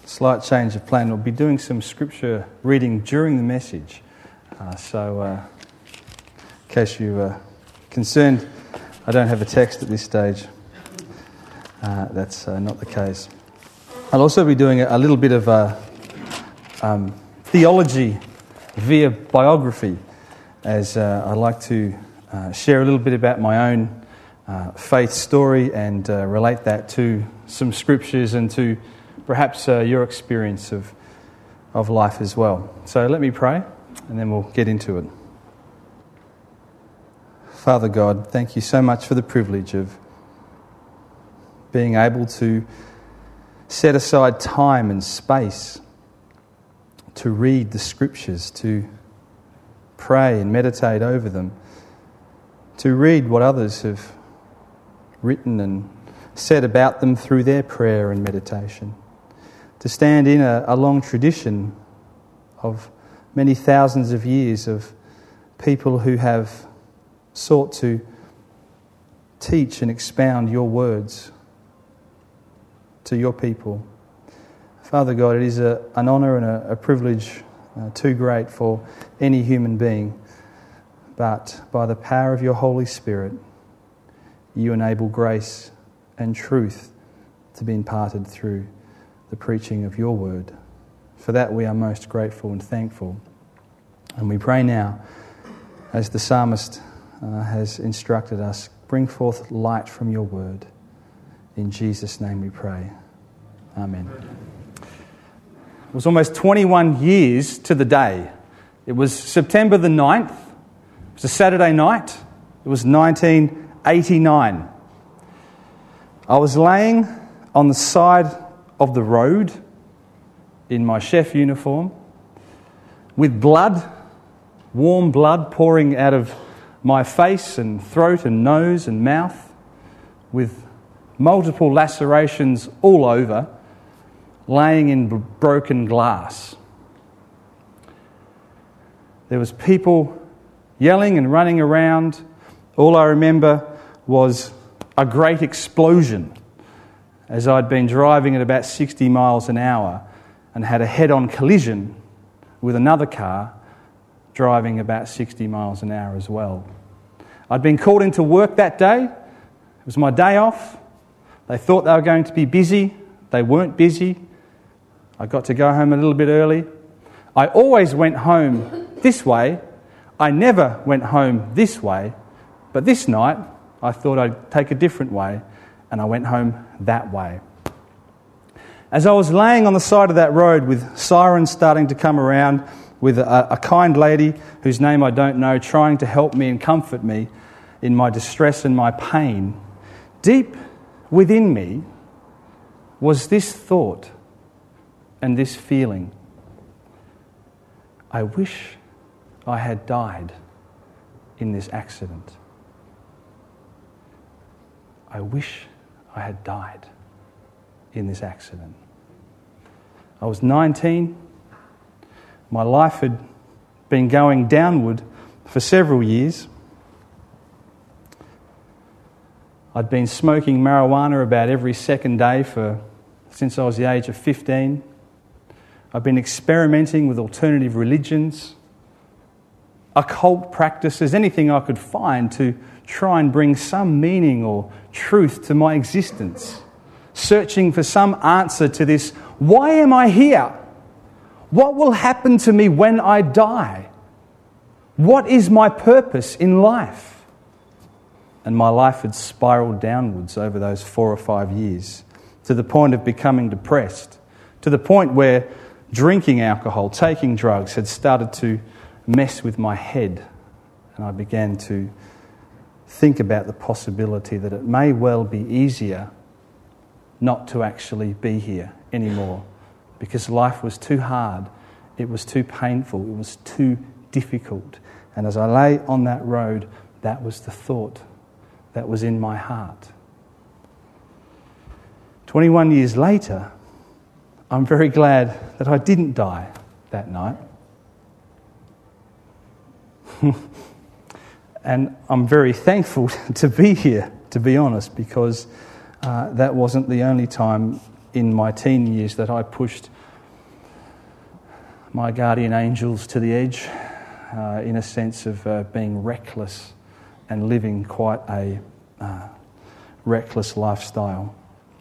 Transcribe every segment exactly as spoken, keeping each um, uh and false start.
slight change of plan. We'll be doing some scripture reading during the message. Uh, so, uh, in case you're uh, concerned, I don't have a text at this stage. Uh, that's uh, not the case. I'll also be doing a, a little bit of uh, um, theology via biography, as uh, I like to uh, share a little bit about my own uh, faith story and uh, relate that to some scriptures and to perhaps uh, your experience of of life as well. So let me pray, and then we'll get into it. Father God, thank you so much for the privilege of being able to set aside time and space to read the scriptures, to pray and meditate over them, to read what others have written and said about them through their prayer and meditation, to stand in a, a long tradition of many thousands of years of people who have sought to teach and expound your words to your people. Father God, it is a, an honour and a, a privilege uh, too great for any human being, but by the power of your Holy Spirit, you enable grace and truth to be imparted through the preaching of your word. For that we are most grateful and thankful. And we pray now, as the psalmist uh, has instructed us, bring forth light from your word. In Jesus' name we pray. Amen. It was almost twenty-one years to the day. It was September the ninth. It was a Saturday night. It was nineteen eighty-nine. I was laying on the side of the road in my chef uniform with blood, warm blood pouring out of my face and throat and nose and mouth, with multiple lacerations all over, laying in b- broken glass. There was people yelling and running around. All I remember was a great explosion as I'd been driving at about sixty miles an hour and had a head-on collision with another car driving about sixty miles an hour as well. I'd been called into work that day. It was my day off. They thought they were going to be busy. They weren't busy. I got to go home a little bit early. I always went home this way. I never went home this way. But this night, I thought I'd take a different way, and I went home that way. As I was laying on the side of that road with sirens starting to come around, with a, a kind lady whose name I don't know trying to help me and comfort me in my distress and my pain, deep within me was this thought and this feeling. I wish I had died in this accident. I wish I had died in this accident. I was nineteen. My life had been going downward for several years. I'd been smoking marijuana about every second day for since I was the age of fifteen. I've been experimenting with alternative religions, occult practices, anything I could find to try and bring some meaning or truth to my existence, searching for some answer to this, why am I here? What will happen to me when I die? What is my purpose in life? And my life had spiraled downwards over those four or five years to the point of becoming depressed, to the point where drinking alcohol, taking drugs had started to mess with my head. And I began to think about the possibility that it may well be easier not to actually be here anymore, because life was too hard, it was too painful, it was too difficult. And as I lay on that road, that was the thought that was in my heart. twenty-one years later, I'm very glad that I didn't die that night. And I'm very thankful to be here, to be honest, because uh, that wasn't the only time in my teen years that I pushed my guardian angels to the edge uh, in a sense of uh, being reckless and living quite a uh, reckless lifestyle.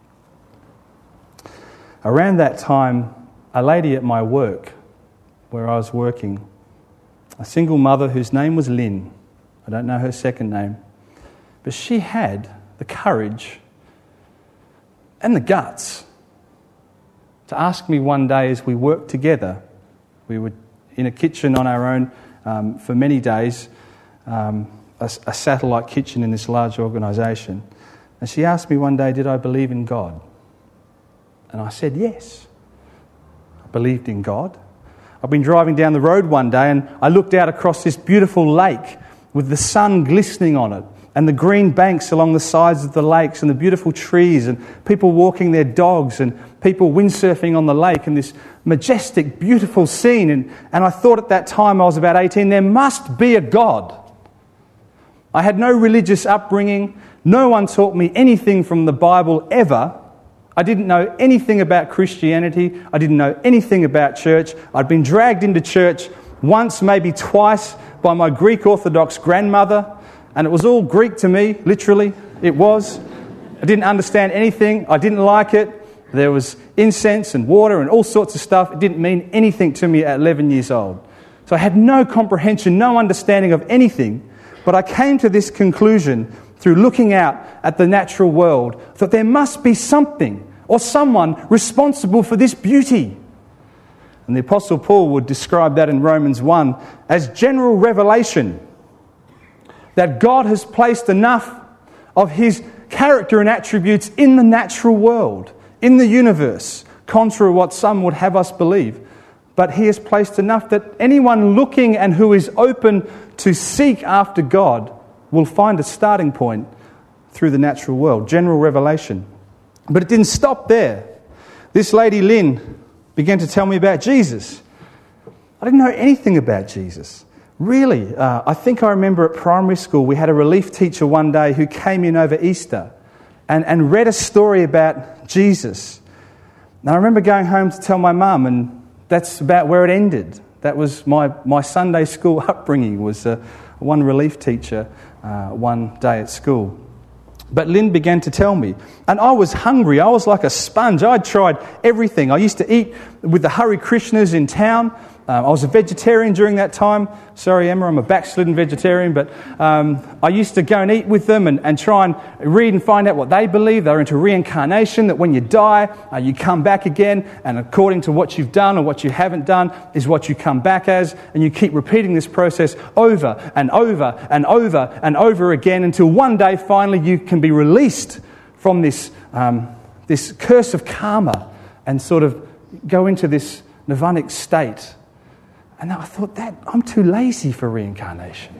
Around that time, a lady at my work, where I was working, a single mother whose name was Lynn, I don't know her second name, but she had the courage and the guts to ask me one day as we worked together. We were in a kitchen on our own um, for many days, um, a, a satellite kitchen in this large organisation. And she asked me one day, did I believe in God? And I said, yes. I believed in God. I've been driving down the road one day and I looked out across this beautiful lake with the sun glistening on it and the green banks along the sides of the lakes and the beautiful trees and people walking their dogs and people windsurfing on the lake and this majestic, beautiful scene. And, and I thought at that time, I was about eighteen, there must be a God. I had no religious upbringing. No one taught me anything from the Bible ever. I didn't know anything about Christianity. I didn't know anything about church. I'd been dragged into church once, maybe twice, by my Greek Orthodox grandmother. And it was all Greek to me, literally. It was. I didn't understand anything. I didn't like it. There was incense and water and all sorts of stuff. It didn't mean anything to me at eleven years old. So I had no comprehension, no understanding of anything. But I came to this conclusion through looking out at the natural world that there must be something or someone responsible for this beauty. And the Apostle Paul would describe that in Romans one as general revelation. That God has placed enough of his character and attributes in the natural world, in the universe, contrary to what some would have us believe. But he has placed enough that anyone looking and who is open to seek after God will find a starting point through the natural world, general revelation. But it didn't stop there. This lady Lynn began to tell me about Jesus. I didn't know anything about Jesus. Really, uh, I think I remember at primary school we had a relief teacher one day who came in over Easter and, and read a story about Jesus. And I remember going home to tell my mum, and that's about where it ended. That was my, my Sunday school upbringing, was uh, one relief teacher uh, one day at school. But Lynn began to tell me, and I was hungry. I was like a sponge. I'd tried everything. I used to eat with the Hare Krishnas in town. Um, I was a vegetarian during that time. Sorry, Emma, I'm a backslidden vegetarian, but um, I used to go and eat with them and, and try and read and find out what they believe. They're into reincarnation, that when you die, uh, you come back again, and according to what you've done or what you haven't done is what you come back as, and you keep repeating this process over and over and over and over again until one day, finally, you can be released from this, um, this curse of karma and sort of go into this nirvanic state. And I thought, that I'm too lazy for reincarnation.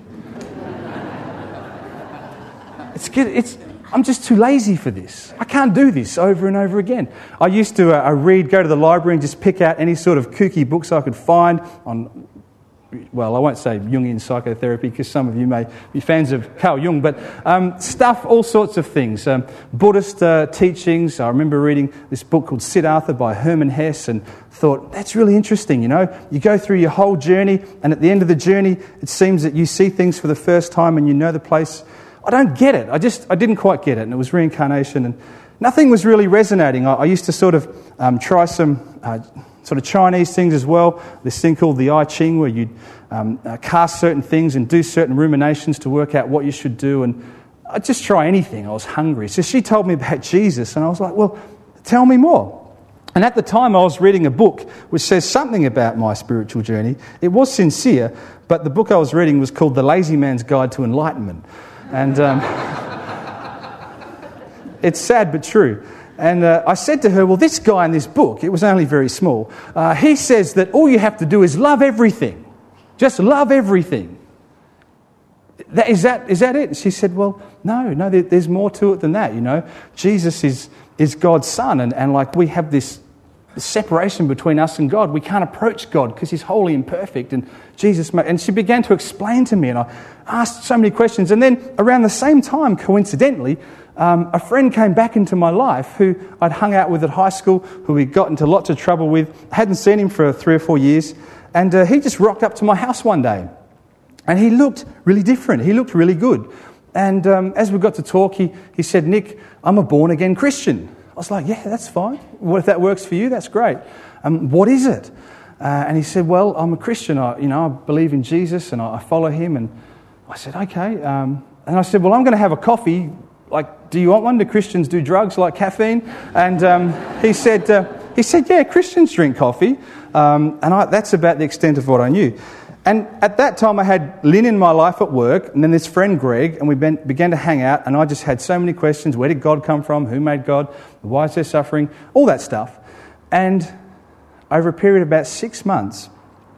it's good. It's I'm just too lazy for this. I can't do this over and over again. I used to uh, read, go to the library and just pick out any sort of kooky books I could find on, well, I won't say Jungian psychotherapy because some of you may be fans of Carl Jung, but um, stuff, all sorts of things. Um, Buddhist uh, teachings. I remember reading this book called Siddhartha by Hermann Hesse and thought, that's really interesting, you know. You go through your whole journey and at the end of the journey, it seems that you see things for the first time and you know the place. I don't get it. I just, I didn't quite get it. And it was reincarnation and nothing was really resonating. I, I used to sort of um, try some... Uh, sort of Chinese things as well, this thing called the I Ching, where you um, uh, cast certain things and do certain ruminations to work out what you should do, and I'd just try anything. I was hungry. So she told me about Jesus, and I was like, well, tell me more. And at the time I was reading a book which says something about my spiritual journey. It was sincere, but the book I was reading was called The Lazy Man's Guide to Enlightenment. And um, it's sad but true. And uh, I said to her, well, this guy in this book, it was only very small, uh, he says that all you have to do is love everything. Just love everything. That, is that is that it? And she said, well, no, no, there, there's more to it than that, you know. Jesus is, is God's son, and, and like we have this separation between us and God. We can't approach God because he's holy and perfect. And Jesus, and she began to explain to me, and I asked so many questions. And then around the same time, coincidentally, um, a friend came back into my life who I'd hung out with at high school, who we got into lots of trouble with. I hadn't seen him for three or four years. And uh, he just rocked up to my house one day. And he looked really different. He looked really good. And um, as we got to talk, he, he said, "Nick, I'm a born-again Christian." I was like, "Yeah, that's fine. Well, if that works for you, that's great. Um, what is it?" Uh, and he said, "Well, I'm a Christian. I, you know, I believe in Jesus and I, I follow him." And I said, "Okay." Um, and I said, "Well, I'm going to have a coffee. Like, do you want one? Do Christians do drugs like caffeine?" And um, he said, uh, "He said, yeah, Christians drink coffee." Um, and I, that's about the extent of what I knew. And at that time, I had Lynn in my life at work, and then this friend Greg, and we ben, began to hang out. And I just had so many questions: where did God come from? Who made God? Why is there suffering? All that stuff. And over a period of about six months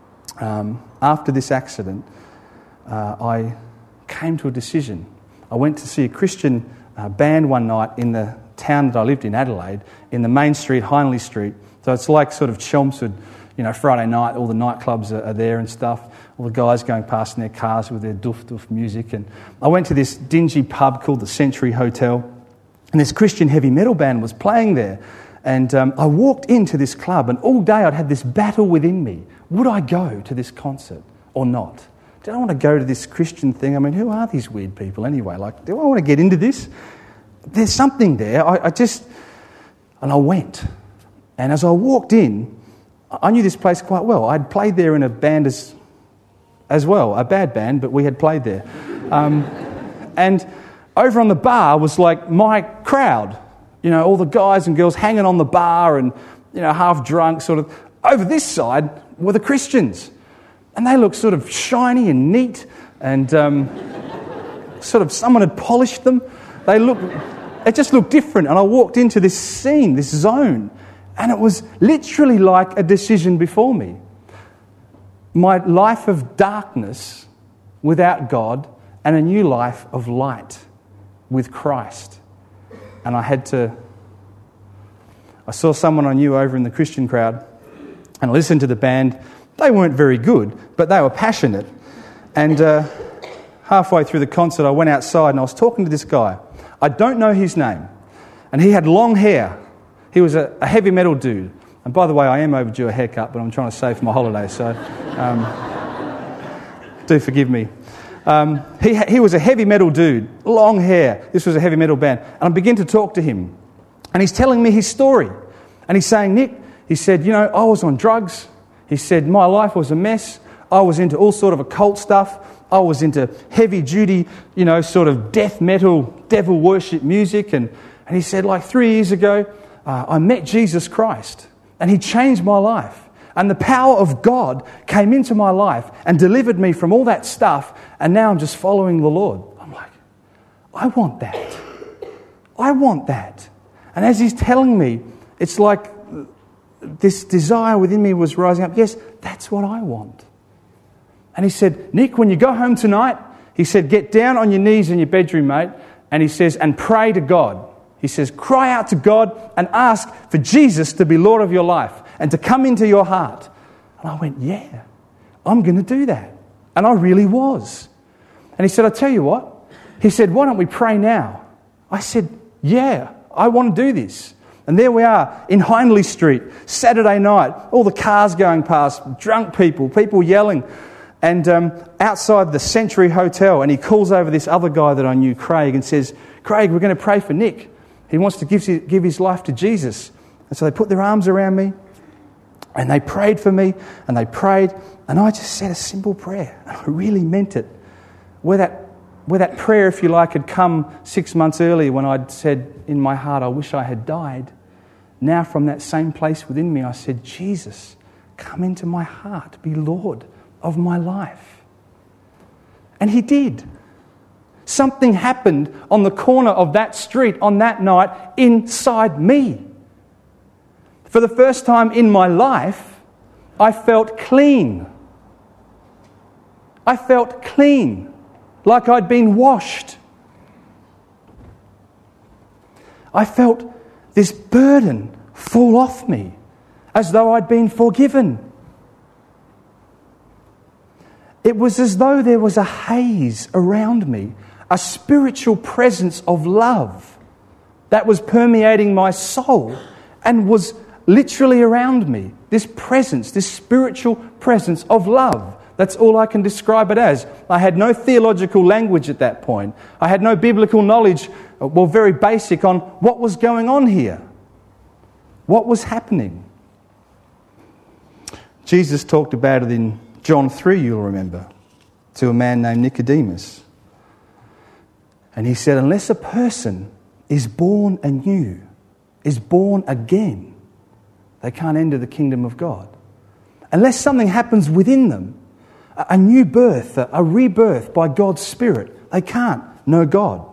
um, after this accident, uh, I came to a decision. I went to see a Christian uh, band one night in the town that I lived in, Adelaide, in the main street, Hindley Street. So it's like sort of Chelmsford, you know, Friday night, all the nightclubs are, are there and stuff. All the guys going past in their cars with their doof-doof music. And I went to this dingy pub called the Century Hotel, and this Christian heavy metal band was playing there. And um, I walked into this club, and all day I'd had this battle within me. Would I go to this concert or not? Did I want to go to this Christian thing? I mean, who are these weird people anyway? Like, do I want to get into this? There's something there. I, I just... And I went. And as I walked in, I knew this place quite well. I'd played there in a band as, as well, a bad band, but we had played there. Um, and over on the bar was like my crowd. You know, all the guys and girls hanging on the bar and, you know, half drunk sort of. Over this side were the Christians. And they looked sort of shiny and neat and um, sort of someone had polished them. They looked, it just looked different. And I walked into this scene, this zone, and it was literally like a decision before me. My life of darkness without God and a new life of light with Christ. And I had to... I saw someone I knew over in the Christian crowd and I listened to the band. They weren't very good, but they were passionate. And uh, halfway through the concert, I went outside and I was talking to this guy. I don't know his name. And he had long hair. He was a, a heavy metal dude. And by the way, I am overdue a haircut, but I'm trying to save for my holiday, so um, do forgive me. Um, he, he was a heavy metal dude, long hair. This was a heavy metal band. And I began to talk to him. And he's telling me his story. And he's saying, "Nick," he said, "you know, I was on drugs." He said, "My life was a mess. I was into all sort of occult stuff. I was into heavy-duty, you know, sort of death metal, devil worship music." And, and he said, like three years ago, uh, I met Jesus Christ. And he changed my life. And the power of God came into my life and delivered me from all that stuff. And now I'm just following the Lord. I'm like, I want that. I want that. And as he's telling me, it's like this desire within me was rising up. Yes, that's what I want. And he said, "Nick, when you go home tonight," he said, "get down on your knees in your bedroom, mate." And he says, "and pray to God." He says, "Cry out to God and ask for Jesus to be Lord of your life and to come into your heart." And I went, yeah, I'm going to do that. And I really was. And he said, "I tell you what." He said, "Why don't we pray now?" I said, "Yeah, I want to do this." And there we are in Hindley Street, Saturday night, all the cars going past, drunk people, people yelling. And um, outside the Century Hotel, and he calls over this other guy that I knew, Craig, and says, "Craig, we're going to pray for Nick. He wants to give his, give his life to Jesus." And so they put their arms around me and they prayed for me and they prayed. And I just said a simple prayer. And I really meant it. Where that, where that prayer, if you like, had come six months earlier when I'd said in my heart, "I wish I had died." Now from that same place within me, I said, "Jesus, come into my heart. Be Lord of my life." And he did. Something happened on the corner of that street on that night inside me. For the first time in my life, I felt clean. I felt clean, like I'd been washed. I felt this burden fall off me, as though I'd been forgiven. It was as though there was a haze around me, a spiritual presence of love that was permeating my soul and was literally around me. This presence, this spiritual presence of love. That's all I can describe it as. I had no theological language at that point. I had no biblical knowledge, well, very basic, on what was going on here. What was happening? Jesus talked about it in John three, you'll remember, to a man named Nicodemus. And he said, unless a person is born anew, is born again, they can't enter the kingdom of God. Unless something happens within them, a new birth, a rebirth by God's Spirit, they can't know God.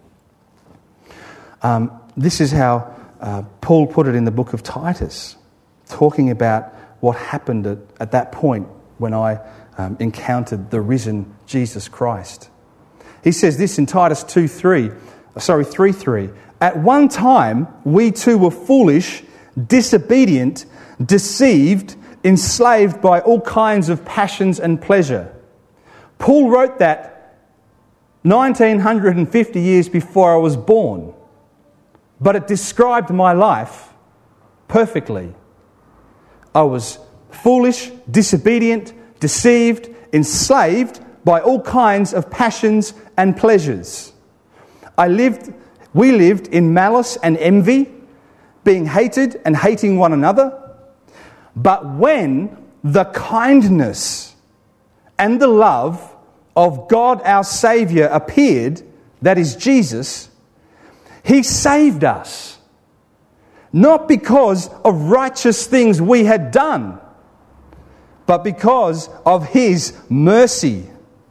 Um, this is how uh, Paul put it in the book of Titus, talking about what happened at, at that point when I um, encountered the risen Jesus Christ. He says this in Titus two three, sorry, three three. At one time, we too were foolish, disobedient, deceived, enslaved by all kinds of passions and pleasure. Paul wrote that nineteen fifty years before I was born, but it described my life perfectly. I was foolish, disobedient, deceived, enslaved by all kinds of passions and pleasures. I lived, we lived in malice and envy, being hated and hating one another. But when the kindness and the love of God our Saviour appeared, that is Jesus, He saved us. Not because of righteous things we had done, but because of His mercy.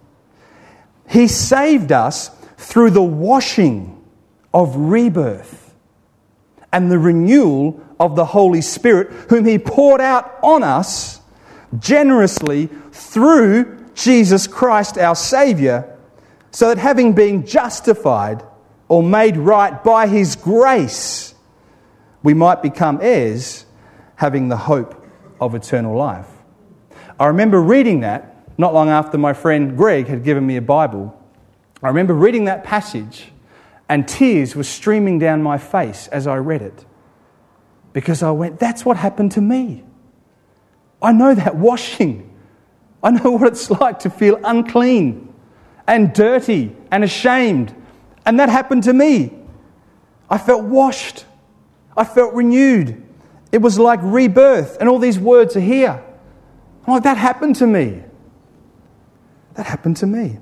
He saved us through the washing of rebirth and the renewal of the Holy Spirit, whom He poured out on us generously through Jesus Christ our Saviour, so that having been justified or made right by His grace, we might become heirs, having the hope of eternal life. I remember reading that not long after my friend Greg had given me a Bible. I remember reading that passage and tears were streaming down my face as I read it. Because I went, that's what happened to me. I know that washing. I know what it's like to feel unclean and dirty and ashamed. And that happened to me. I felt washed. I felt renewed. It was like rebirth. And all these words are here. I'm like, that happened to me. That happened to me.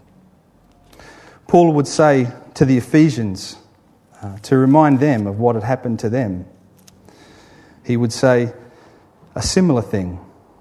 Paul would say to the Ephesians, uh, to remind them of what had happened to them, he would say a similar thing.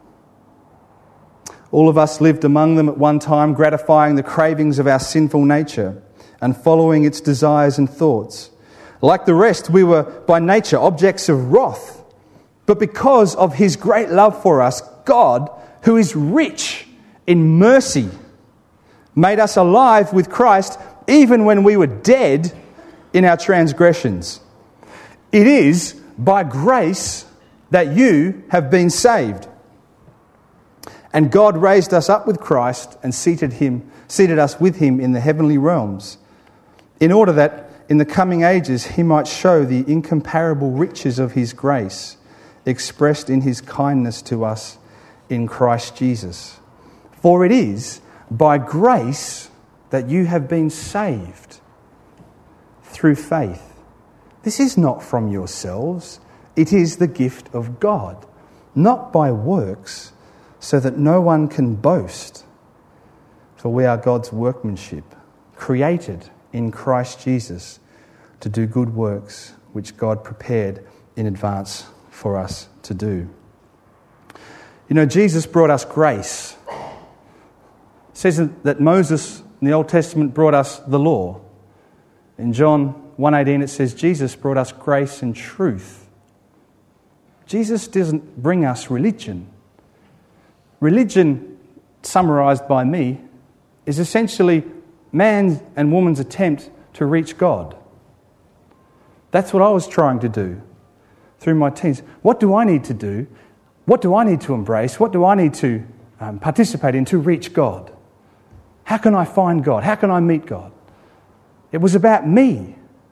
All of us lived among them at one time, gratifying the cravings of our sinful nature and following its desires and thoughts. Like the rest, we were by nature objects of wrath. But because of His great love for us, God, who is rich in mercy, made us alive with Christ even when we were dead in our transgressions. It is by grace that you have been saved. And God raised us up with Christ and seated him, seated us with Him in the heavenly realms, in order that in the coming ages He might show the incomparable riches of His grace, expressed in His kindness to us in Christ Jesus. For it is by grace that you have been saved through faith. This is not from yourselves, it is the gift of God, not by works, so that no one can boast. For we are God's workmanship, created in Christ Jesus to do good works which God prepared in advance for us to do. You know, Jesus brought us grace. It says that Moses in the Old Testament brought us the law. In John one eighteen it says Jesus brought us grace and truth. Jesus doesn't bring us religion. Religion, summarised by me, is essentially man's and woman's attempt to reach God. That's what I was trying to do through my teens. What do I need to do? What do I need to embrace? What do I need to um, participate in to reach God? How can I find God? How can I meet God? It was about me.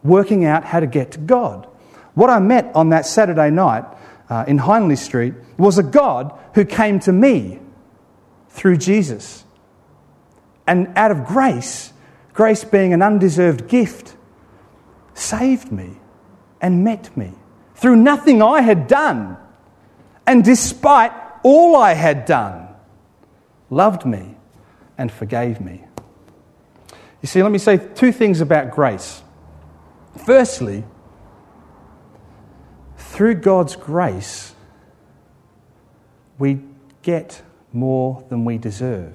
working out how to get to God. What I met on that Saturday night uh, in Hindley Street was a God who came to me through Jesus. And out of grace, grace being an undeserved gift, saved me and met me through nothing I had done. And despite all I had done, loved me and forgave me. You see, let me say two things about grace. Firstly, through God's grace, we get more than we deserve.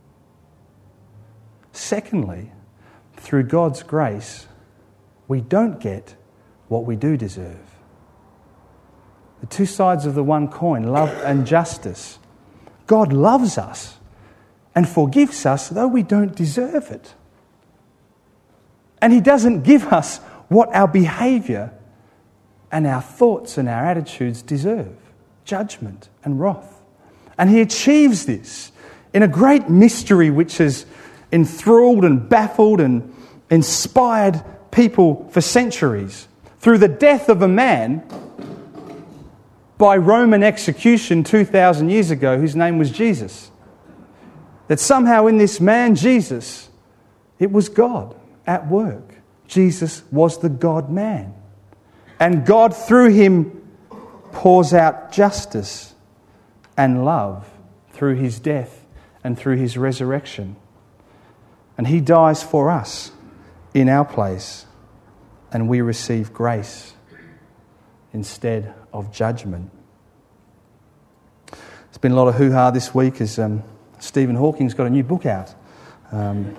Secondly, through God's grace, we don't get what we do deserve. The two sides of the one coin, love and justice. God loves us and forgives us though we don't deserve it. And He doesn't give us what our behaviour and our thoughts and our attitudes deserve. Judgment and wrath. And He achieves this in a great mystery which has enthralled and baffled and inspired people for centuries. Through the death of a man by Roman execution two thousand years ago, whose name was Jesus. That somehow in this man, Jesus, it was God at work. Jesus was the God-man. And God, through Him, pours out justice and love through His death and through His resurrection. And He dies for us in our place, and we receive grace instead of judgment. There's been a lot of hoo-ha this week as um, Stephen Hawking's got a new book out. Um,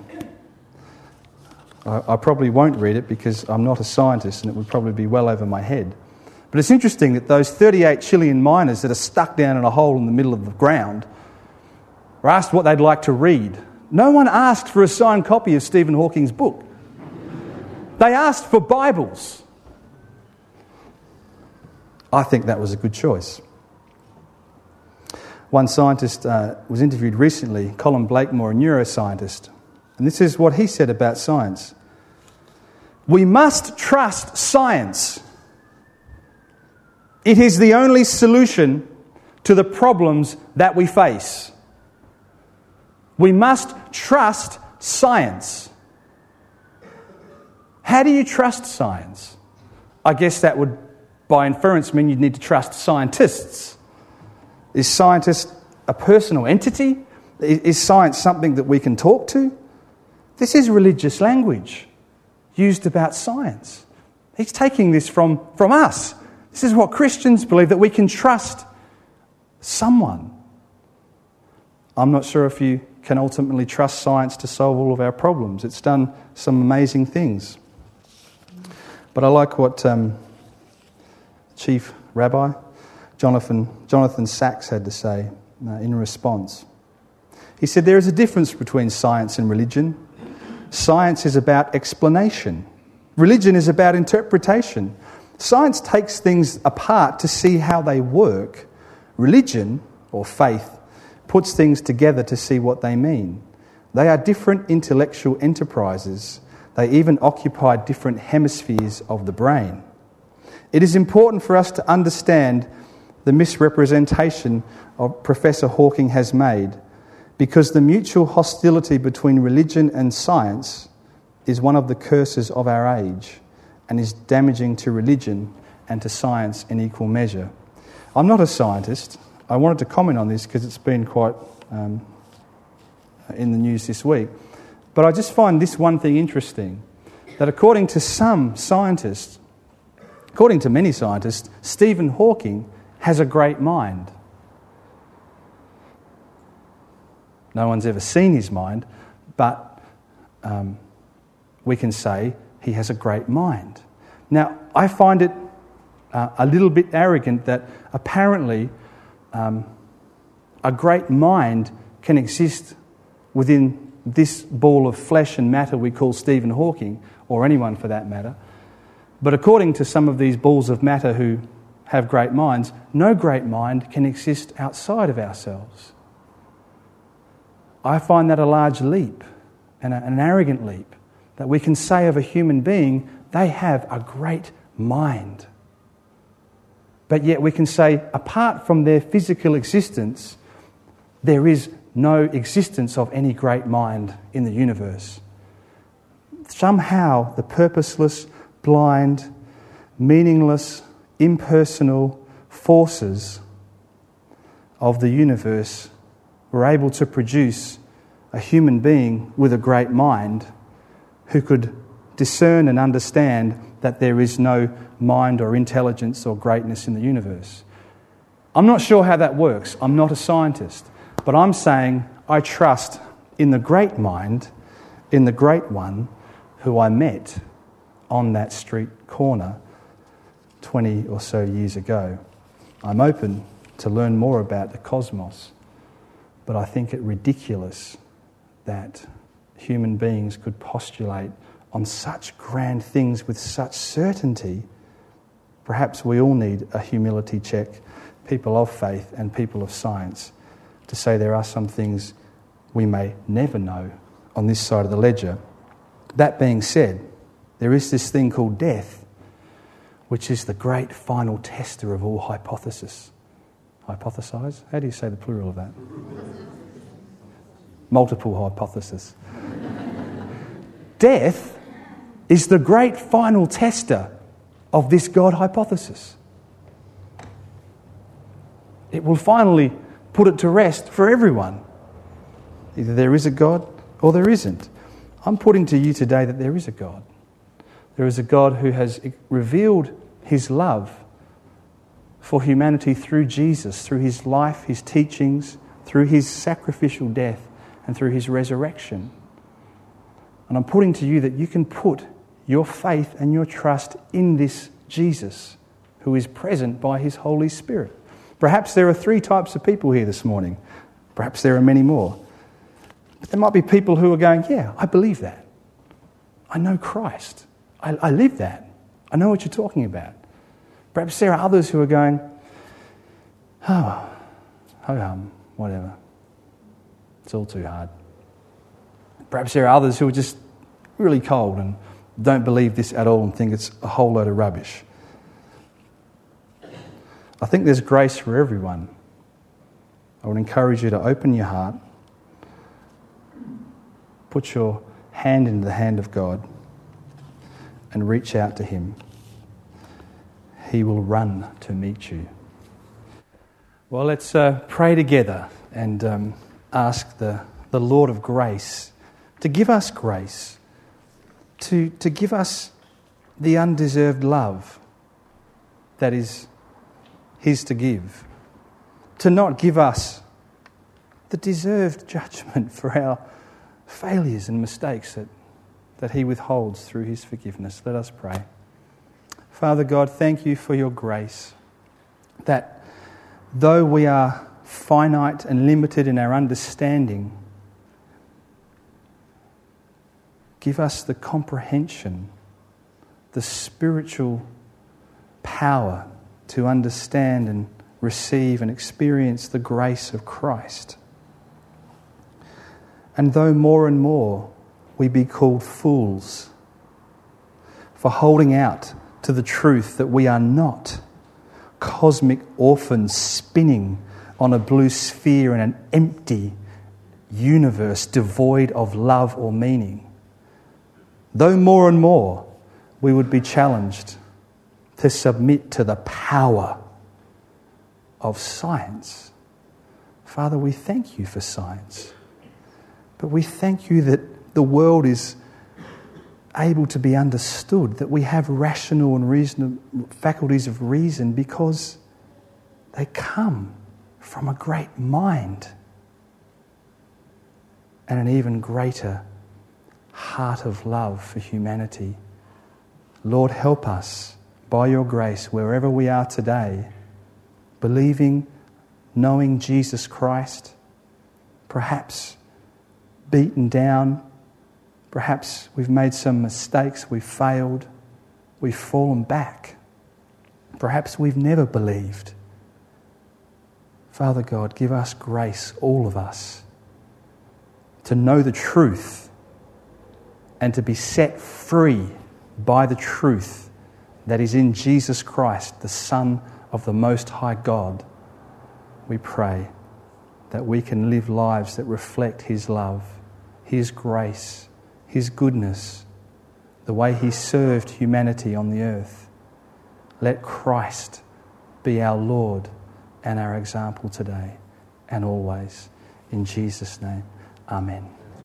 I, I probably won't read it because I'm not a scientist and it would probably be well over my head. But it's interesting that those thirty-eight Chilean miners that are stuck down in a hole in the middle of the ground were asked what they'd like to read. No one asked for a signed copy of Stephen Hawking's book. They asked for Bibles. I think that was a good choice. One scientist uh, was interviewed recently, Colin Blakemore, a neuroscientist, and this is what he said about science. We must trust science. It is the only solution to the problems that we face. We must trust science. How do you trust science? I guess that would, by inference, mean you'd need to trust scientists. Is scientist a personal entity? Is science something that we can talk to? This is religious language used about science. He's taking this from, from us. This is what Christians believe, that we can trust someone. I'm not sure if you can ultimately trust science to solve all of our problems. It's done some amazing things. But I like what um, Chief Rabbi Jonathan, Jonathan Sachs had to say uh, in response. He said, there is a difference between science and religion. Science is about explanation. Religion is about interpretation. Science takes things apart to see how they work. Religion, or faith, puts things together to see what they mean. They are different intellectual enterprises. They even occupy different hemispheres of the brain. It is important for us to understand the misrepresentation of Professor Hawking has made, because the mutual hostility between religion and science is one of the curses of our age and is damaging to religion and to science in equal measure. I'm not a scientist. I wanted to comment on this because it's been quite um, in the news this week. But I just find this one thing interesting, that according to some scientists, according to many scientists, Stephen Hawking has a great mind. No one's ever seen his mind, but um, we can say he has a great mind. Now, I find it uh, a little bit arrogant that apparently um, a great mind can exist within this ball of flesh and matter we call Stephen Hawking, or anyone for that matter. But according to some of these balls of matter who have great minds, no great mind can exist outside of ourselves. I find that a large leap and an arrogant leap, that we can say of a human being They have a great mind. But yet we can say, apart from their physical existence, there is no existence of any great mind in the universe. Somehow the purposeless, blind, meaningless, impersonal forces of the universe were able to produce a human being with a great mind who could discern and understand that there is no mind or intelligence or greatness in the universe. I'm not sure how that works. I'm not a scientist. But I'm saying I trust in the great mind, in the great one who I met on that street corner twenty or so years ago. I'm open to learn more about the cosmos, but I think it ridiculous that human beings could postulate on such grand things with such certainty. Perhaps we all need a humility check, people of faith and people of science, to say there are some things we may never know on this side of the ledger. That being said, there is this thing called death, which is the great final tester of all hypothesis. Hypothesize? How do you say the plural of that? Multiple hypothesis. Death is the great final tester of this God hypothesis. It will finally put it to rest for everyone. Either there is a God or there isn't. I'm putting to you today that there is a God. There is a God who has revealed his love for humanity through Jesus, through his life, his teachings, through his sacrificial death, and through his resurrection. And I'm putting to you that you can put your faith and your trust in this Jesus who is present by his Holy Spirit. Perhaps there are three types of people here this morning. Perhaps there are many more. But there might be people who are going, yeah, I believe that. I know Christ. I, I live that. I know what you're talking about. Perhaps there are others who are going, oh, ho-hum, whatever. It's all too hard. Perhaps there are others who are just really cold and don't believe this at all and think it's a whole load of rubbish. I think there's grace for everyone. I would encourage you to open your heart, put your hand into the hand of God and reach out to him. He will run to meet you. Well, let's uh, pray together and um, ask the, the Lord of grace to give us grace, to, to give us the undeserved love that is his to give, to not give us the deserved judgment for our failures and mistakes that, that he withholds through his forgiveness. Let us pray. Father God, thank you for your grace, that though we are finite and limited in our understanding, give us the comprehension, the spiritual power to understand and receive and experience the grace of Christ. And though more and more we be called fools for holding out to the truth that we are not cosmic orphans spinning on a blue sphere in an empty universe devoid of love or meaning, though more and more we would be challenged to submit to the power of science. Father, we thank you for science, but we thank you that the world is able to be understood, that we have rational and reasonable faculties of reason because they come from a great mind and an even greater heart of love for humanity. Lord, help us by your grace wherever we are today, believing, knowing Jesus Christ, perhaps beaten down, perhaps we've made some mistakes, we've failed, we've fallen back. Perhaps we've never believed. Father God, give us grace, all of us, to know the truth and to be set free by the truth that is in Jesus Christ, the Son of the Most High God, we pray that we can live lives that reflect His love, His grace, His goodness, the way He served humanity on the earth. Let Christ be our Lord and our example today and always. In Jesus' name, amen.